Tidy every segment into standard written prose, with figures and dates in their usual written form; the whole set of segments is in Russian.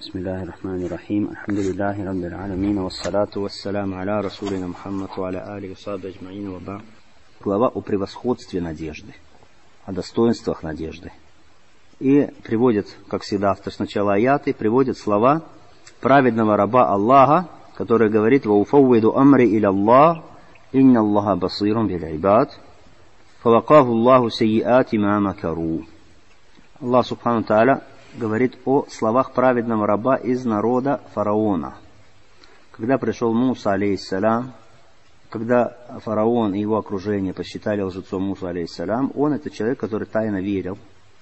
Бисмиллахи рахмани рахим. Алхамдулиллахи раббил алямин. Вассалату вассаляму аля расулина Мухаммад ва аля алихи ва сахбихи аджмаин ва ба'д. Глава о превосходстве надежды, о достоинствах надежды. И приводит, как всегда, автор сначала аяты, приводит слова праведного раба Аллаха, который говорит: «Ва уфаввиду амри иля Аллах, инна Аллаха басирун бил ибад, фавакаху Аллаху сайиати ма макару». Аллах субхану тааля говорит о словах праведного раба из народа фараона. Когда пришел Муса, алейхиссалям, когда фараон и его окружение посчитали лжецом Мусу, алейхиссалям, он это человек, который тайно верил,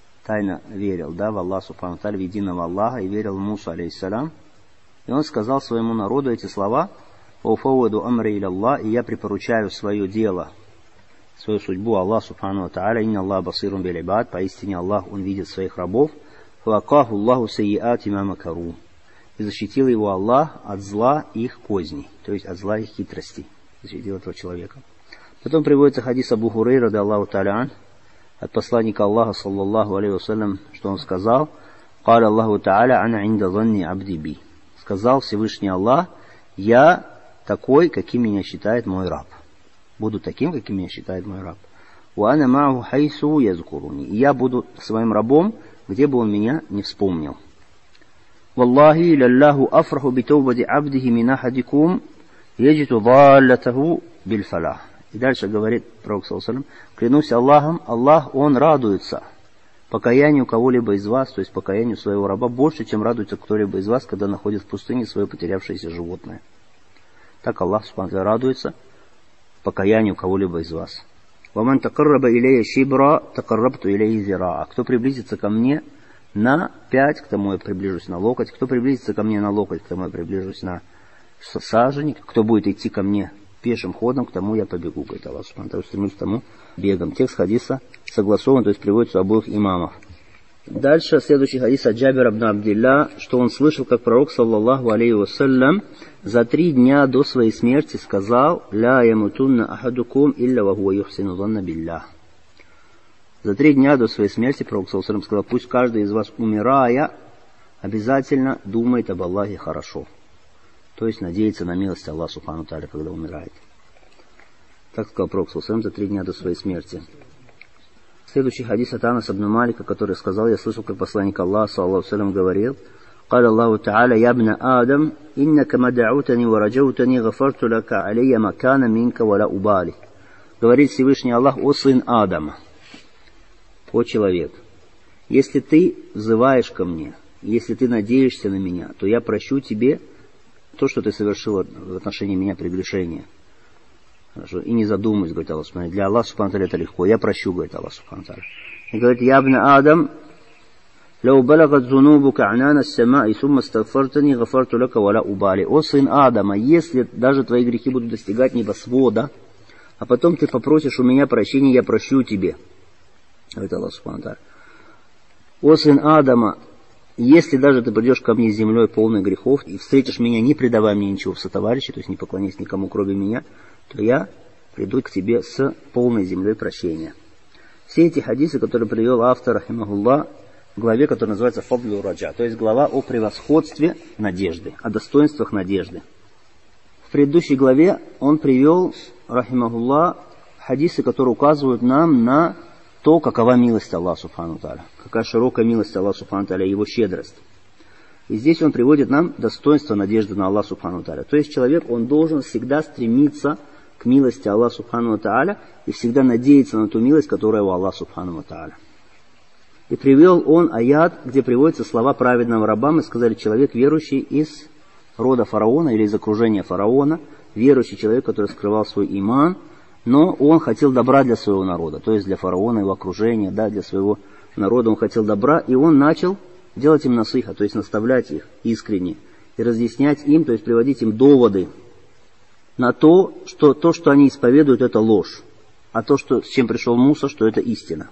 в Аллах субхану тааля, в единого Аллаха, и верил в Мусу, алейхиссалям. И он сказал своему народу эти слова: «Уфаввиду амри иля Аллах», и я припоручаю свое дело, свою судьбу Аллаху субхану тааля, инна Аллах басирун бил ибад, поистине Аллах, он видит своих рабов. «Фавакаху Аллаху сайиати ма макару», и защитил его Аллах от зла их козней, то есть от зла их хитростей, защитил этого человека. Потом приводится хадис Абу Хурайры радиаллаху тааля ан, от посланника Аллаха саллаллаху алейхи вассалям, что он сказал: «Каля Аллаху тааля ана инда занни абди би», сказал Всевышний Аллах: «Я такой, каким меня считает мой раб, буду таким, каким меня считает мой раб. Ва ана ма'аху хайсу язкуруни», и я буду своим рабом, где бы он меня не вспомнил. «Валлахи лаллаху афраху битаубати абдихи мин ахадикум яджиту даллатаху биль фалах». И дальше говорит пророк саллаллаху алейхи ва саллям: «Клянусь Аллахом, Аллах, он радуется покаянию кого-либо из вас, то есть покаянию своего раба, больше, чем радуется кто-либо из вас, когда находит в пустыне свое потерявшееся животное». Так Аллах субхану ва тааля радуется покаянию кого-либо из вас. «Ваман такарраба илейя шибра, такаррабту илейя зираа». Кто приблизится ко мне на 5, к тому я приближусь на локоть. Кто приблизится ко мне на локоть, к тому я приближусь на сажень. Кто будет идти ко мне пешим ходом, к тому я побегу», говорит Аллах субхану ва тааля, стремлюсь к тому бегом. Текст хадиса согласован, то есть приводится у обоих имамов. Дальше следующий хадис от Джабира ибн Абдилля, что он слышал, как пророк саллаллаху алейхи вассалям за 3 дня до своей смерти сказал: «Ля ямутунна ахадукум илля ва хуа юхсину занна биллях». За 3 дня до своей смерти пророк саллаллаху алейхи вассалям сказал: «Пусть каждый из вас, умирая, обязательно думает об Аллахе хорошо». То есть надеется на милость Аллаха субхану тааля, когда умирает. Так сказал пророк саллаллаху алейхи вассалям за 3 дня до своей смерти. Следующий хадис от Анаса ибн Малика, который сказал: «Я слышал, как посланник Аллаха саллаллаху алейхи ва саллям говорил: قال الله تعالى يا ابن آدم إنك ما دعوتني ورجوتني غفرت لك علي ما كان منك ولا أبالي». Говорит Всевышний Аллах: «О сын Адама, о человек, если ты взываешь ко мне, если ты надеешься на меня, то я прощу тебе то, что ты совершил в отношении меня прегрешение». Хорошо. И не задумывайся, говорит Аллах субхану. Для Аллаха субхану тааля это легко. Я прощу, говорит Аллах субхану тааля. И говорит: «Я ибн Адам, лау балагат зунубука анана ас-самаи сумма астагфартани гафарту лака вала убали». О сын Адама, если даже твои грехи будут достигать небосвода, а потом ты попросишь у меня прощения, я прощу тебе, говорит Аллах субхану тааля. О сын Адама, если даже ты придешь ко мне с землей полной грехов и встретишь меня, не предавая мне ничего в сотоварищи, то есть не поклоняясь никому кроме меня, то я приду к тебе с полной землей прощения». Все эти хадисы, которые привел автор, рахимахуллах, в главе, которая называется «Фадлу раджа», то есть глава о превосходстве надежды, о достоинствах надежды. В предыдущей главе он привел, рахимахуллах, хадисы, которые указывают нам на то, какова милость Аллаха субхану тааля, какая широкая милость Аллаха субхану тааля, его щедрость. И здесь он приводит нам достоинство надежды на Аллаха субхану тааля. То есть человек, он должен всегда стремиться к милости Аллаха субхану тааля и всегда надеяться на ту милость, которая у Аллаха субхану тааля. И привел он аят, где приводятся слова праведного раба. Мы сказали: человек, верующий из рода фараона или из окружения фараона, верующий человек, который скрывал свой иман, но он хотел добра для своего народа, то есть для фараона, его окружения, для своего народа он хотел добра, и он начал делать им насыха, то есть наставлять их искренне, и разъяснять им, то есть приводить им доводы на то, что они исповедуют, это ложь, а то, с чем пришел Муса, что это истина.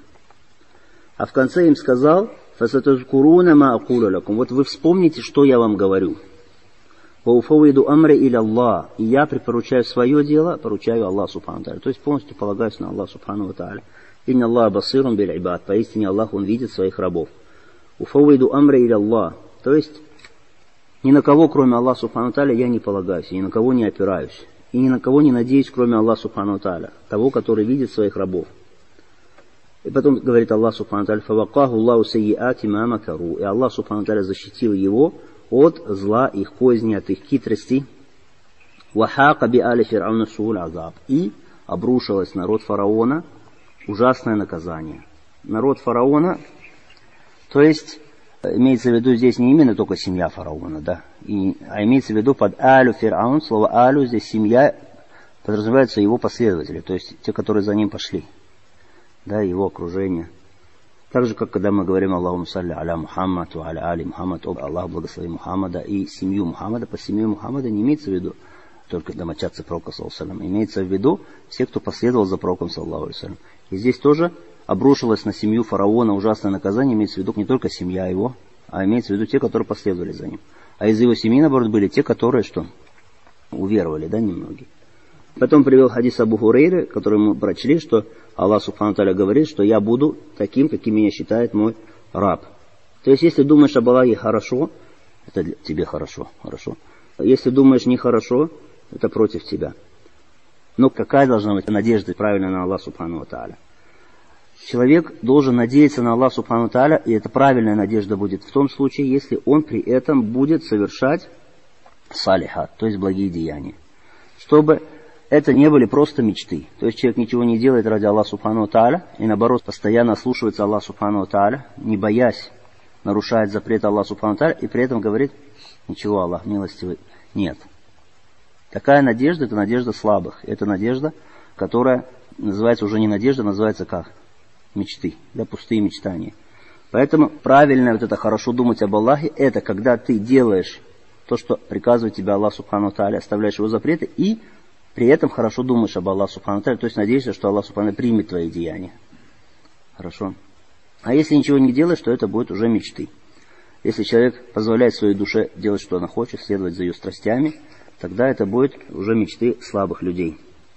А в конце им сказал: «Фасатазкуруна ма акулу лакум». Вот вы вспомните, что я вам говорю. «Ва уфаввиду амри иля Аллах». И я припоручаю свое дело, поручаю Аллаху субхану тааля. То есть полностью полагаюсь на Аллаха субхану тааля. «Инна Аллаха басирун биль ибад». Поистине Аллах, он видит своих рабов. «Уфаввиду амри иля Аллах». То есть Ни на кого, кроме Аллаха Субхану Тааля, я не полагаюсь, ни на кого не опираюсь. И ни на кого не надеюсь, кроме Аллаха Субхану Тааля, того, который видит своих рабов. И потом говорит Аллах Субхану Тааля: «Фавакаху Аллаху сайяати ма макару». И Аллах Субхану Тааля защитил его от зла их козни, от их хитростей. «Вахака би али фир'ауна сууль азаб». И обрушилось народ фараона ужасное наказание. Народ фараона, то есть, имеется в виду здесь не именно только семья фараона, да, а имеется в виду под алю фир'аун, слово алю здесь семья, подразумевается его последователи, то есть те, которые за ним пошли, да, его окружение. Так же, как когда мы говорим Аллаху салли аля Мухаммад, ва аля али Мухаммад, Аллах благослови Мухаммада и семью Мухаммада. По семье Мухаммада не имеется в виду только домочадцы пророка, саллаллаху алейхи ва саллям, имеется в виду все, кто последовал за пророком, саллаллаху алейхи ва саллям. И здесь тоже обрушилось на семью фараона ужасное наказание, имеется в виду не только семья его, а имеется в виду те, которые последовали за ним. А из его семьи, наоборот, были те, которые что? Уверовали, да, немногие. Потом привел хадис Абу Хурейры, который мы прочли, что Аллах Субхану Тааля говорит, что я буду таким, каким меня считает мой раб. То есть, если думаешь об Аллахе хорошо, это для тебе хорошо. Если думаешь нехорошо, это против тебя. Но какая должна быть надежда правильно на Аллаха Субхану Тааля? Человек должен надеяться на Аллаха Субхану Тааля, и эта правильная надежда будет в том случае, если он при этом будет совершать салихат, то есть благие деяния. Чтобы это не были просто мечты. То есть человек ничего не делает ради Аллаха Субхану Тааля, и наоборот, постоянно слушается Аллаха Субхану Тааля, не боясь нарушать запрет Аллаха Субхану Тааля, и при этом говорит: ничего, Аллах милостивый. Нет. Такая надежда — это надежда слабых. Это надежда, которая называется уже не надежда, называется как? Мечты, да, пустые мечтания. Поэтому правильно вот это хорошо думать об Аллахе, это когда ты делаешь то, что приказывает тебе Аллах Субхану Тааля, оставляешь его запреты, и при этом хорошо думаешь об Аллахе Субхану Тааля, то есть надеешься, что Аллах Субхану Тааля примет твои деяния. Хорошо. А если ничего не делаешь, то это будет уже мечты. Если человек позволяет своей душе делать, что она хочет, следовать за ее страстями, тогда это будет уже мечты слабых людей.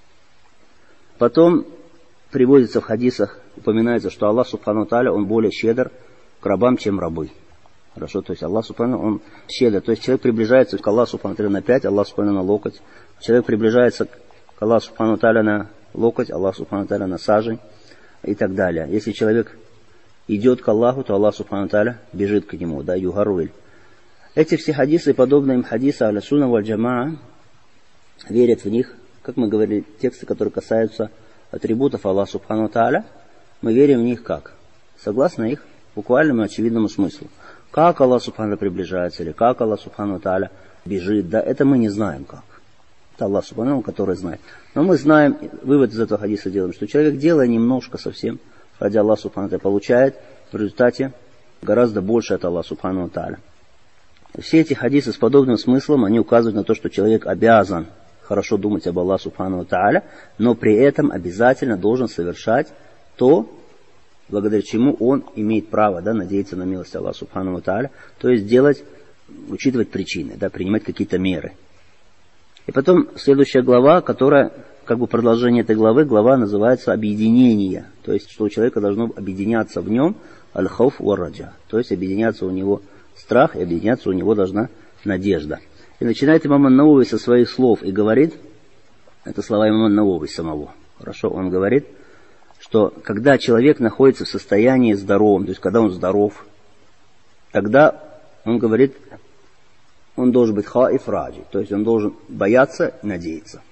Потом приводится в хадисах, упоминается, что Аллах Субхану Тааля, он более щедр к рабам, чем рабы. Хорошо, то есть Аллах Субхану, он щедр. То есть человек приближается к Аллаху Субхану Тааля на 5, Аллах Субхану на локоть. Человек приближается к Аллаху Субхану Тааля на локоть, Аллах Субхану Тааля на сажень и так далее. Если человек идет к Аллаху, то Аллах Субхану Тааля бежит к нему, да, югаруэль. Эти все хадисы, подобные им хадисы Ахлю Сунна валь Джамаа, верят в них, как мы говорили, тексты, которые касаются атрибутов Аллаха Субхану Тааля, мы верим в них как? Согласно их буквальному и очевидному смыслу. Как Аллах Субхану приближается, или как Аллах Субхану Тааля бежит, да, это мы не знаем как. Это Аллах Субхану, который знает. Но мы знаем, вывод из этого хадиса делаем, что человек, делая немножко совсем ради Аллаха Субхану Тааля, получает в результате гораздо больше от Аллаха Субхану Тааля. Все эти хадисы с подобным смыслом, они указывают на то, что человек обязан хорошо думать об Аллахе Субхану Тааля, но при этом обязательно должен совершать то, благодаря чему он имеет право, да, надеяться на милость Аллаха Субхану Тааля, то есть делать, учитывать причины, да, принимать какие-то меры. И потом следующая глава, которая как бы продолжение этой главы, глава называется «Объединение», то есть что у человека должно объединяться в нем аль-хауф ва-раджа, то есть объединяться у него страх, и объединяться у него должна надежда. И начинает имам ан-Навави со своих слов и говорит, это слова имама ан-Навави самого, хорошо, он говорит, что когда человек находится в состоянии здоровом, то есть когда он здоров, тогда, он говорит, он должен быть хаиф раджи, то есть он должен бояться и надеяться.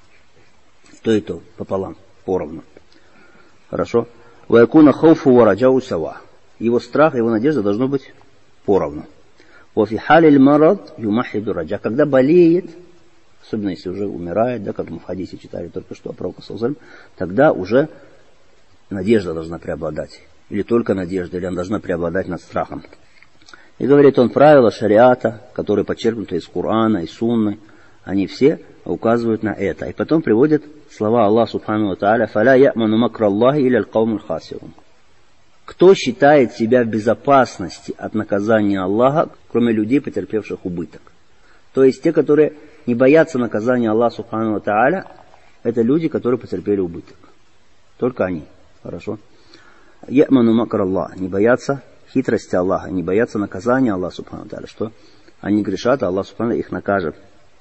То и то, пополам, поровну. Хорошо? Ваякуна хауфу ва раджау сава. Его страх, его надежда должно быть поровну. Вафи халиль марад юмахиду раджа. Когда болеет, особенно если уже умирает, да, как мы в хадисе читали только что о пророке саллаллаху алейхи ва саллям, тогда уже надежда должна преобладать. Или только надежда, или она должна преобладать над страхом. И говорит он, правила шариата, которые подчеркнуты из Корана, из Сунны, они все указывают на это. И потом приводят слова Аллаха Субхану Тааля: «Фаля я'ману макра Аллахи иля аль-каумуль хасирун». Кто считает себя в безопасности от наказания Аллаха, кроме людей, потерпевших убыток? То есть те, которые не боятся наказания Аллаха Субхану Тааля, это люди, которые потерпели убыток. Только они. Хорошо? Я'ману макра Аллах. Не боятся хитрости Аллаха, не боятся наказания Аллаха Субхану Тааля. Что они грешат, а Аллах Субхану их накажет.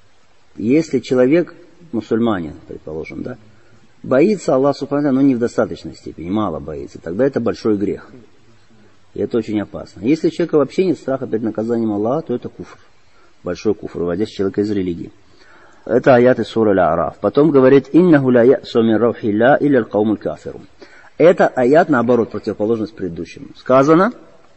Если человек, мусульманин, предположим, да, боится Аллаха Субхану, но не в достаточной степени, мало боится, тогда это большой грех. И это очень опасно. Если у человека вообще нет страха перед наказанием Аллаха, то это куфр. Большой куфр, выводящий человека из религии. Это аяты сура Аль-А'раф. Потом говорит: «Иннаху ла я'су мин раухи ла илля аль-каумуль кафирун». Это аят, наоборот, противоположность предыдущему. Сказано: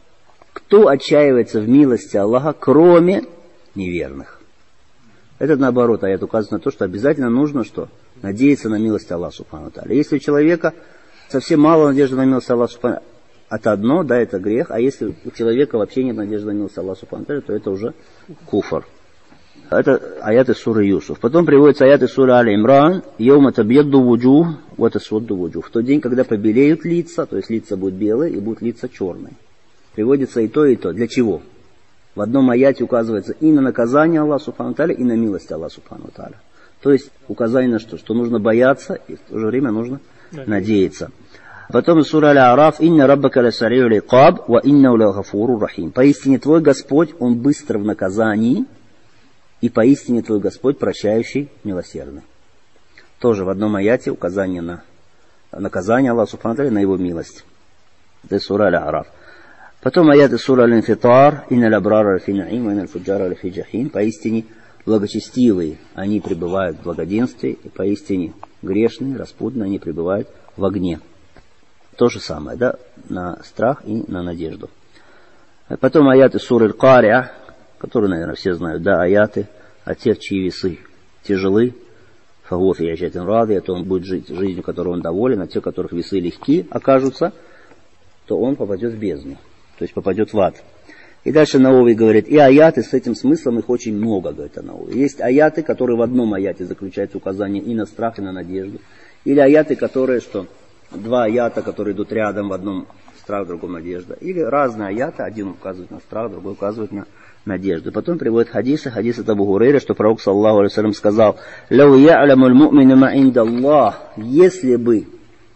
кто отчаивается в милости Аллаха, кроме неверных. Это, наоборот, аят указывает на то, что обязательно нужно что? Надеяться на милость Аллаха Субхану ва Тааля. Если у человека совсем мало надежды на милость Аллаха Субхану ва Тааля, это одно, да, это грех. А если у человека вообще нет надежды на милость Аллаха Субхану ва Тааля, то это уже куфр. Это аяты суры Юсуф. Потом приводятся аяты суры Аль-Имран: «Йома табьядду вуджух, ва тасвадду вуджух». В тот день, когда побелеют лица, то есть лица будут белые и будут лица черные. Приводится и то, и то. Для чего? В одном аяте указывается и на наказание Аллаха Субхану ва Тааля, и на милость Аллаха Субхану ва Тааля. То есть указание на что? Что нужно бояться, и в то же время нужно надеяться. Потом сура Аль-А'раф: «Инна раббака ласари'у л'икаб, ва иннаху лагафуру рахим». Поистине твой Господь, Он быстр в наказании, и поистине твой Господь прощающий, милосердный. Тоже в одном аяте указание на наказание Аллаха Субхану ва Тааля, на Его милость. Это сура Аль-А'раф. Потом аяты сура Аль-Инфитар: «Инна л'абрара лафи на'им, ва инна л'фуджара лафи джахим». Поистине благочестивые, они пребывают в благоденствии, и поистине грешные, распутные, они пребывают в огне. То же самое, да, на страх и на надежду. Потом аяты суры Аль-Кари'а, которые, наверное, все знают, да, аяты о тех, чьи весы тяжелы, фагуа фи ишатин радия, то он будет жить жизнью, которой он доволен, а те, у которых весы легки окажутся, то он попадет в бездну, то есть попадет в ад. И дальше Науви говорит, и аяты с этим смыслом, их очень много, говорит Науви. Есть аяты, которые в одном аяте заключаются указание и на страх, и на надежду. Или аяты, которые, что два аята, которые идут рядом, в одном страх, в другом надежда. Или разные аяты, один указывает на страх, другой указывает на надежду. Потом приводит хадис от Абу Хурейры, что пророк, саллаллаху алейхи ва саллям, сказал: «Лау я'лямуль му'мину ма индаллах». Если бы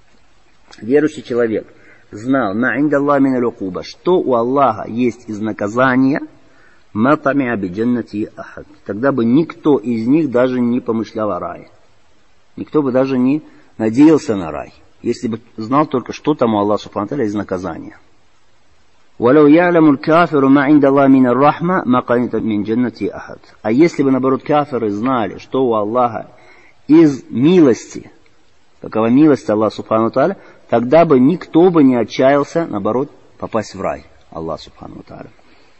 верующий человек знал ма индаллах мин аль-укуба, что у Аллаха есть из наказания, ма тами'a би джаннати ахад, тогда бы никто из них даже не помышлял о рае. Никто бы даже не надеялся на рай, если бы знал только, что там у Аллаха субхану ва тааля из наказания. «Валау я'лямуль кафиру ма индаллах мин ар-рахма, ма канита мин джаннати ахад». А если бы, наоборот, кафиры знали, что у Аллаха из милости, какова милость Аллаха субхану ва тааля, тогда бы никто бы не отчаялся, наоборот, попасть в рай Аллаха субхану ва тааля.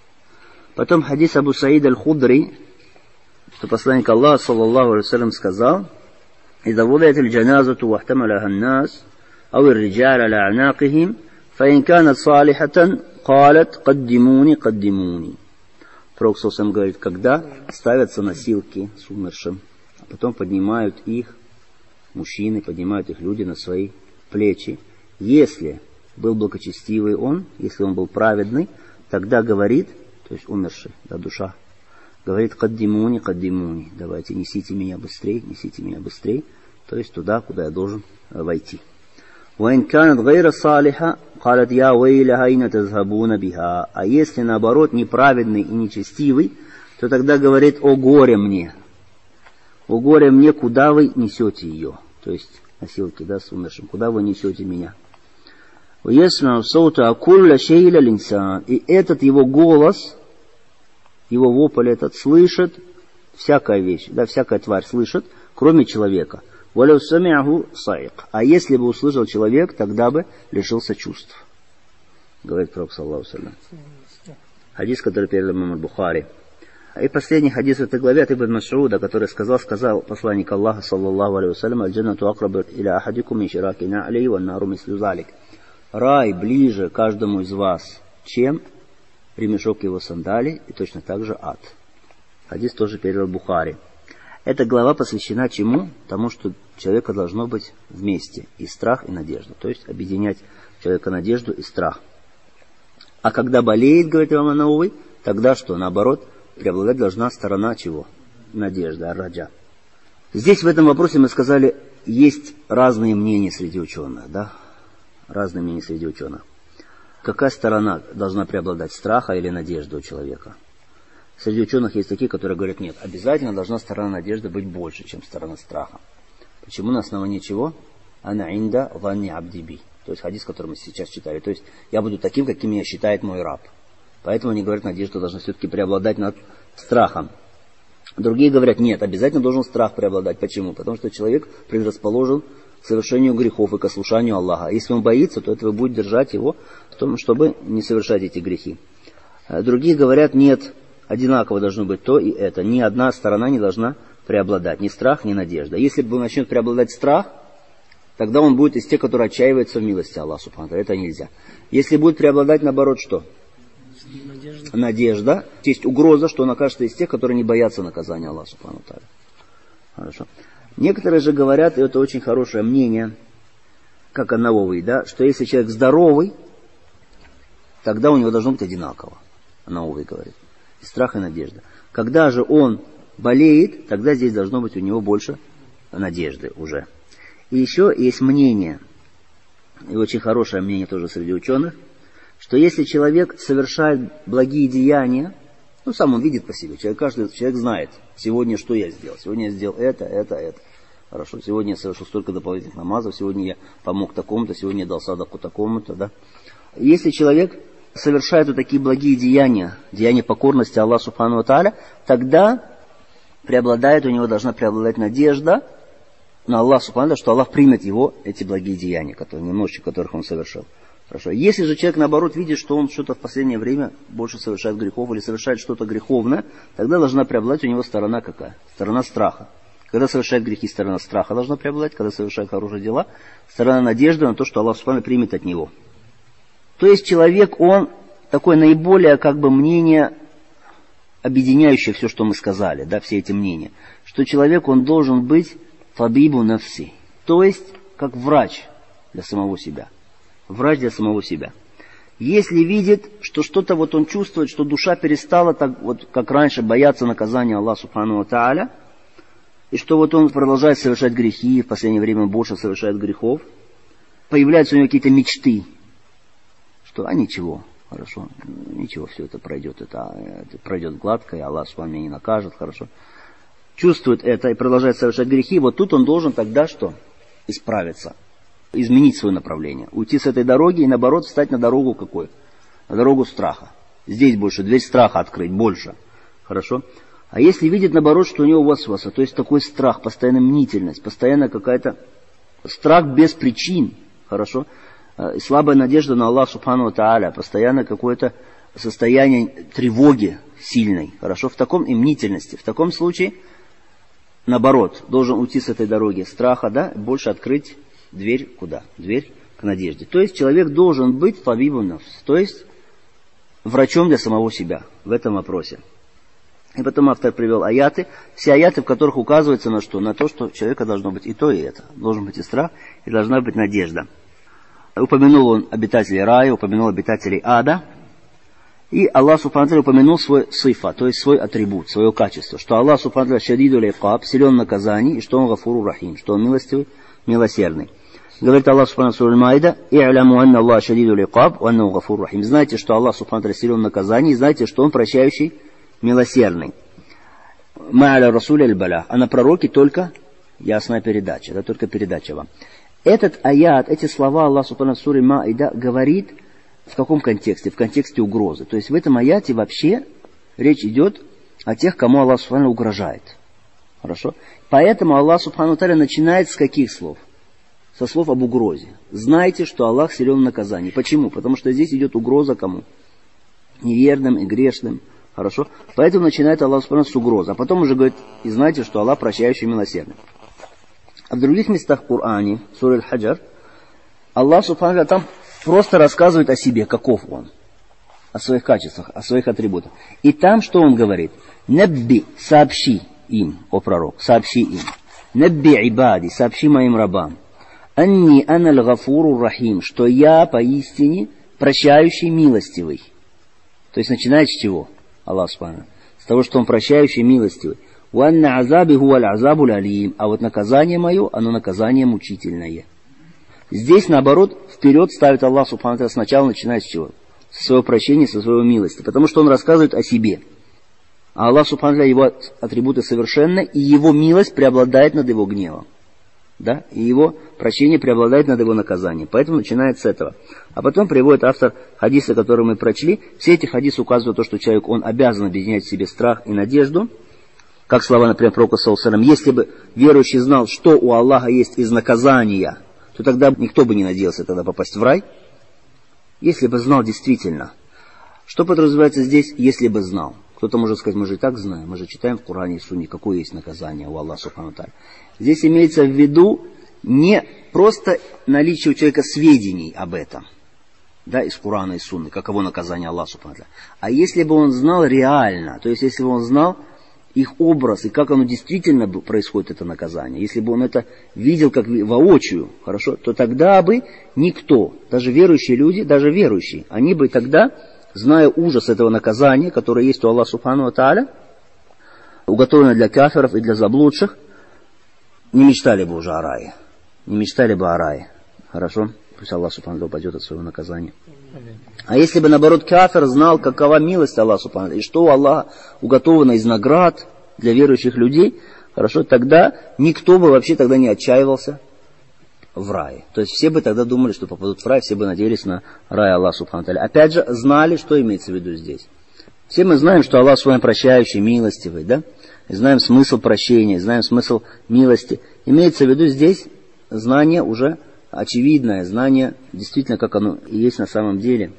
Потом хадис Абу Саид аль-Худри, что посланник Аллаха, саллаллаху алейхи ва саллям, сказал: «Иза вудият аль-джаназату вахтамалаха ан-нас, ау ар-риджаль аля а'нақихим, фаин канат салихатан, қалат каддимуни каддимуни». Пророк саллаллаху алейхи ва саллям говорит, когда ставятся носилки с умершим, а потом поднимают их, мужчины, поднимают их люди на свои плечи. Если был благочестивый он, если он был праведный, тогда говорит, то есть умерший, да, душа, говорит: «Каддимуни, каддимуни», давайте, несите меня быстрее, то есть туда, куда я должен войти. «Ваин канат гайра салиха, қалат я вейля хайна тазхабуна биха». А если, наоборот, неправедный и нечестивый, то тогда говорит: «О горе мне, куда вы несете ее?» То есть носилки, да, с умершим, куда вы несете меня? И этот его голос, его вопль этот слышит всякая вещь, да, всякая тварь слышит, кроме человека. А если бы услышал человек, тогда бы лишился чувств. Говорит пророк, саллаллаху алейхи ва саллям. Хадис, который передал имам аль-Бухари. И последний хадис в этой главе от Ибн Мас'уда, который сказал посланник Аллаха, саллаллаху алейхи ва саллям: «Аль-джаннату акрабу иля ахадикум мин шираки на'ли, ва нару мислю залик». Рай ближе каждому из вас, чем ремешок его сандалий, и точно так же ад. Хадис тоже передал Бухари. Эта глава посвящена чему? Тому, что человека должно быть вместе и страх, и надежда. То есть объединять человека надежду и страх. А когда болеет, говорит имам Науви, тогда что? Наоборот, преобладать должна сторона чего? Надежда, ар-раджа. Здесь в этом вопросе мы сказали, есть разные мнения среди ученых, да? Разные мнения среди ученых. Какая сторона должна преобладать, страха или надежда у человека? Среди ученых есть такие, которые говорят, нет, обязательно должна сторона надежды быть больше, чем сторона страха. Почему? На основании чего? Ана инда ванни абдиби. То есть хадис, который мы сейчас читали. То есть я буду таким, каким меня считает мой раб. Поэтому они говорят, надежда должна все-таки преобладать над страхом. Другие говорят, нет, обязательно должен страх преобладать. Почему? Потому что человек предрасположен к совершению грехов и к ослушанию Аллаха. Если он боится, то это будет держать его в том, чтобы не совершать эти грехи. Другие говорят, нет, одинаково должно быть то и это. Ни одна сторона не должна преобладать. Ни страх, ни надежда. Если начнет преобладать страх, тогда он будет из тех, которые отчаиваются в милости Аллаха Субхану ва Тааля. Это нельзя. Если будет преобладать, наоборот, что? Надежда. Есть угроза, что он окажется из тех, которые не боятся наказания Аллаха Субхану ва Тааля. Хорошо. Некоторые же говорят, и это очень хорошее мнение, как Ан-Навави, да, что если человек здоровый, тогда у него должно быть одинаково. Ан-Навави говорит. И страх, и надежда. Когда же он болеет, тогда здесь должно быть у него больше надежды уже. И еще есть мнение, и очень хорошее мнение тоже среди ученых, что если человек совершает благие деяния, ну, сам он видит по себе, каждый человек знает, сегодня что я сделал, сегодня я сделал это. Хорошо, сегодня я совершил столько дополнительных намазов, сегодня я помог такому-то, сегодня я дал садаку такому-то, да. Если человек совершает вот такие благие деяния, деяния покорности Аллаху Субхану ва Тааля, тогда у него должна преобладать надежда на Аллаха Субхану ва Тааля, что Аллах примет его эти благие деяния, немножечко которых он совершил. Хорошо. Если же человек, наоборот, видит, что он что-то в последнее время больше совершает грехов или совершает что-то греховное, тогда должна преобладать у него сторона какая? Сторона страха. Когда совершает грехи, сторона страха должна преобладать. Когда совершает хорошие дела, сторона надежды на то, что Аллах Субхану ва Тааля примет от него. То есть человек, он такое наиболее мнение, объединяющее все, что мы сказали, да, все эти мнения, что человек, он должен быть табибу нафси, то есть как врач для самого себя. Врач для самого себя. Если видит, что что-то он чувствует, что душа перестала так как раньше, бояться наказания Аллаха Субхану ва Тааля, и что он продолжает совершать грехи, в последнее время больше совершает грехов, появляются у него какие-то мечты, что ничего, хорошо, ничего, все это пройдет, это пройдет гладко, и Аллах с вами не накажет, хорошо. Чувствует это и продолжает совершать грехи, тут он должен тогда что? Исправиться. Изменить свое направление, уйти с этой дороги и наоборот встать на дорогу какой? На дорогу страха. Здесь больше, дверь страха открыть, больше. Хорошо? А если видит наоборот, что у него васваса, то есть такой страх, постоянная мнительность, постоянно какая-то страх без причин, хорошо? И слабая надежда на Аллаха Субхану ва Тааля, постоянно какое-то состояние тревоги сильной, хорошо? В таком и мнительности. В таком случае, наоборот, должен уйти с этой дороги страха, да, больше открыть дверь куда? Дверь к надежде. То есть человек должен быть табибун нафс, то есть врачом для самого себя в этом вопросе. И потом автор привел аяты, все аяты, в которых указывается на что? На то, что у человека должно быть и то, и это. Должен быть и страх, и должна быть надежда. Упомянул он обитателей рая, упомянул обитателей ада. И Аллах Субхану ва Тааля упомянул свой сифа, то есть свой атрибут, свое качество. Что Аллах Субхану ва Тааля шадидул икаб, силен в наказании, и что он гафуру рахим, что он милостивый, милосердный. Говорит Аллах Субхану ва Тааля в Маида: «И'ляму анна Аллах шадидул икаб, ва аннаху гафур рахим». Знайте, что Аллах Субхану ва Тааля силен в наказании, и знайте, что он прощающий, милосердный. Ма'аля расуля аль-баля. А на пророке только ясная передача. Это только передача вам. Этот аят, эти слова Аллах Субхану в суре Маида говорит в каком контексте? В контексте угрозы. То есть в этом аяте вообще речь идет о тех, кому Аллах Субхану угрожает. Хорошо? Поэтому Аллах Субхану ва Тааля начинает с каких слов? Со слов об угрозе. Знайте, что Аллах силен в наказании. Почему? Потому что здесь идет угроза кому? Неверным и грешным. Хорошо? Поэтому начинает Аллах Субхану с угрозы. А потом уже говорит: и знайте, что Аллах прощающий и милосердный. А в других местах в Коране, в суре Аль-Хаджар, Аллах Субхану там просто рассказывает о себе, каков он, о своих качествах, о своих атрибутах. И там что он говорит? Набби, сообщи им, о пророк, сообщи им. Набби ибади, сообщи моим рабам. Анни аналь гафуру рахим, что я поистине прощающий, милостивый. То есть начинает с чего? Аллах Субхану. С того, что он прощающий, милостивый. Уанна азаби хуаль азабуль алим. А вот наказание мое, оно наказание мучительное. Здесь, наоборот, вперед ставит Аллах Субхану ва Тааля, сначала начинает с чего? Со своего прощения, со своего милости. Потому что он рассказывает о себе. А Аллах Субхану ва Тааля, его атрибуты совершенны, и его милость преобладает над его гневом. Да? И его прощение преобладает над его наказанием. Поэтому начинает с этого. А потом приводит автор хадиса, который мы прочли. Все эти хадисы указывают на то, что человек, он обязан объединять в себе страх и надежду. Как слова, например, пророка саллаллаху алейхи ва саллям: если бы верующий знал, что у Аллаха есть из наказания, то тогда никто бы не надеялся тогда попасть в рай. Если бы знал действительно. Что подразумевается здесь, если бы знал? Кто-то может сказать: мы же и так знаем, мы же читаем в Коране и Сунне, какое есть наказание у Аллаха Субхану ва Тааля. Здесь имеется в виду не просто наличие у человека сведений об этом, да, из Корана и Сунны, каково наказание Аллаха Субхану ва Тааля, а если бы он знал реально, то есть если бы он знал их образ и как оно действительно происходит, это наказание, если бы он это видел как воочию, хорошо, то тогда бы никто, даже верующие люди, даже верующие, они бы тогда, зная ужас этого наказания, которое есть у Аллаха Субхану ва Тааля, уготовано для кафиров и для заблудших, не мечтали бы уже о рае. Не мечтали бы о рае. Хорошо? Пусть Аллах Субхану ва Тааля упадет от своего наказания. А если бы, наоборот, кафир знал, какова милость Аллаха Субхану ва Тааля, и что у Аллаха уготовано из наград для верующих людей, хорошо, тогда никто бы вообще тогда не отчаивался в рае. То есть все бы тогда думали, что попадут в рай, все бы надеялись на рай Аллаха Субхану ва Тааля. Опять же, знали, что имеется в виду здесь. Все мы знаем, что Аллах с вами прощающий, милостивый, да? И знаем смысл прощения, знаем смысл милости. Имеется в виду здесь знание уже очевидное, знание действительно, как оно и есть на самом деле.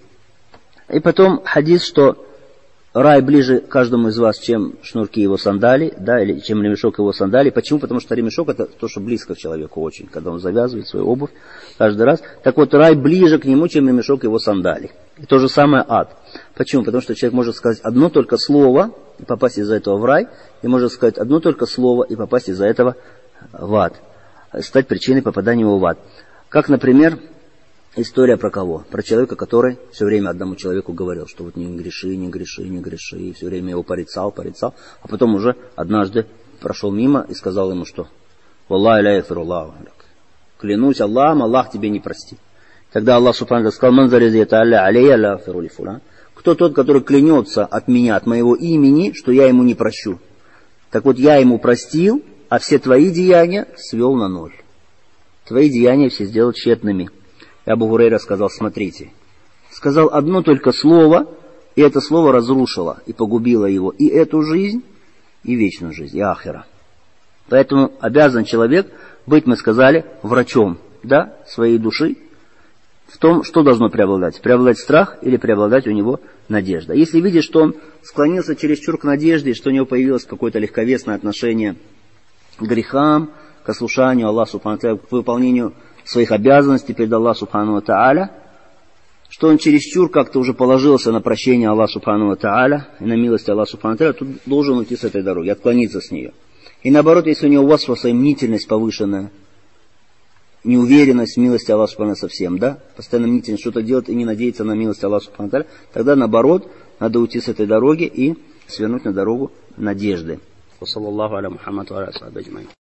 И потом хадис, что рай ближе каждому из вас, чем шнурки его сандалий, да, или чем ремешок его сандалий. Почему? Потому что ремешок — это то, что близко к человеку очень, когда он завязывает свою обувь каждый раз. Так вот, рай ближе к нему, чем ремешок его сандалий. И то же самое ад. Почему? Потому что человек может сказать одно только слово и попасть из-за этого в рай, и может сказать одно только слово и попасть из-за этого в ад, стать причиной попадания его в ад. Как, например, история про кого? Про человека, который все время одному человеку говорил, что вот не греши, не греши, не греши, и все время его порицал, а потом уже однажды прошел мимо и сказал ему, что «Валлахи ля яфируллаху лак». Клянусь Аллахом, Аллах тебе не простит. Тогда Аллах Субхану ва Тааля сказал: «Ман заризията алля алейя ля яфиру ли фулан». Кто тот, который клянется от меня, от моего имени, что я ему не прощу? Так вот, я ему простил, а все твои деяния свел на ноль. Твои деяния все сделал тщетными. И Абу Гурейра сказал: смотрите, сказал одно только слово, и это слово разрушило и погубило его и эту жизнь, и вечную жизнь, и ахира. Поэтому обязан человек быть, мы сказали, врачом, да, своей души, в том, что должно преобладать. Преобладать страх или преобладать у него надежда. Если видишь, что он склонился чересчур к надежде, что у него появилось какое-то легковесное отношение к грехам, к ослушанию Аллаха Субхану ва Тааля, к выполнению своих обязанностей перед Аллахом Субхану ва Тааля, что он чересчур как-то уже положился на прощение Аллаха Субхану ва Тааля и на милость Аллаха Субхану ва Тааля, тут должен уйти с этой дороги, отклониться с нее. И наоборот, если у него васваса и мнительность повышенная, неуверенность в милости Аллаха Субхану ва Тааля совсем, да, постоянно мнительность, что-то делать и не надеяться на милость Аллаха Субхану ва Тааля, тогда наоборот, надо уйти с этой дороги и свернуть на дорогу надежды.